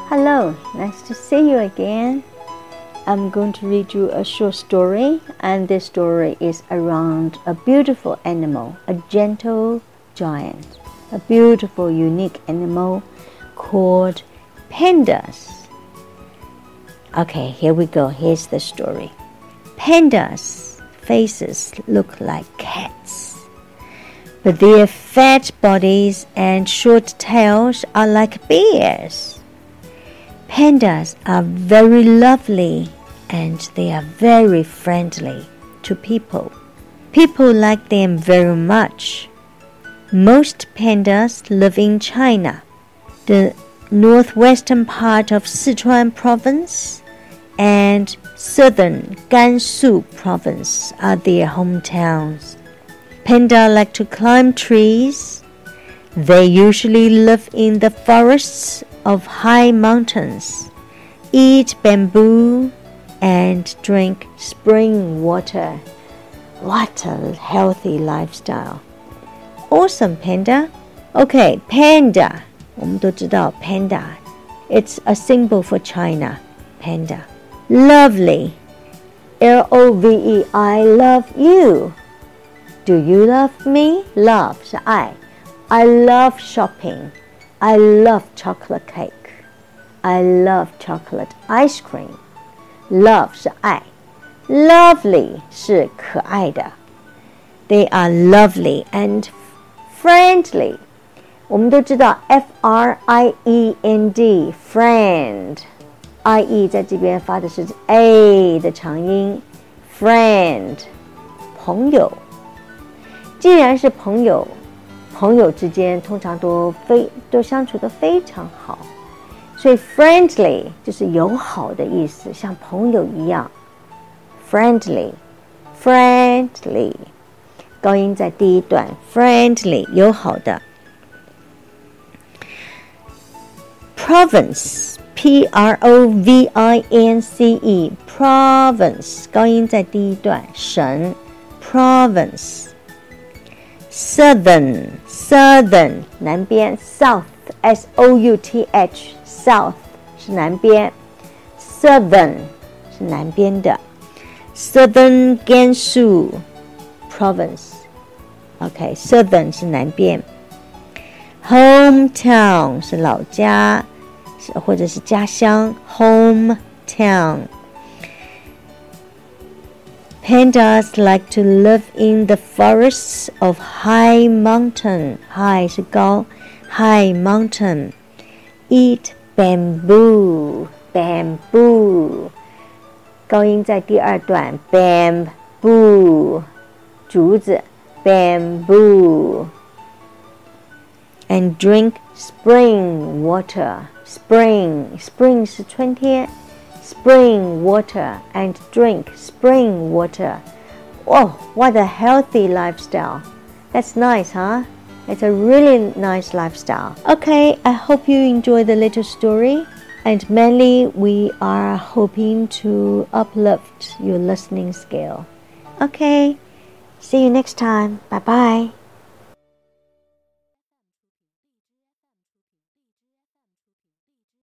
Hello, nice to see you again. I'm going to read you a short story, and this story is around a beautiful animal, a gentle giant, a beautiful, unique animal called pandas. Okay, here we go. Here's the story. Pandas' faces look like cats, but their fat bodies and short tails are like bears. Pandas are very lovely and they are very friendly to people. People like them very much. Most pandas live in China. The northwestern part of Sichuan province and southern Gansu province are their hometowns. Pandas like to climb trees. They usually live in the forests of high mountains, eat bamboo, and drink spring water. What a healthy lifestyle. Awesome, panda. Okay, panda. 我们都知道 panda. It's a symbol for China. Panda. Lovely. L-O-V-E. I love you. Do you love me? Love 是爱. I love shopping. I love chocolate cake. I love chocolate ice cream. Love 是爱. Lovely 是可爱的. They are lovely and friendly. 我们都知道 F-R-I-E-N-D friend. I-E 在这边发的是 A 的长音 friend 朋友。既然是朋友，朋友之间通常都相处得非常好，所以 friendly 就是友好的意思，像朋友一样 friendly 高音在第一段 friendly 友好的。 province P-R-O-V-I-N-C-E province 高音在第一段省 province。 Southern 南边 South S-O-U-T-H South 是南边 Southern 是南边的 Southern Gansu Province OK Southern 是南边 Hometown 是老家或者是家乡 Hometown Pandas like to live in the forests of high mountain. High 是高 High mountain. Eat bamboo. Bamboo. 高音在第二段 Bamboo. 竹子 Bamboo. And drink spring water. Spring 是春天Spring water and drink spring water. Oh, what a healthy lifestyle. That's nice, huh? It's a really nice lifestyle. Okay, I hope you enjoy the little story. And mainly, we are hoping to uplift your listening skill. Okay, see you next time. Bye-bye.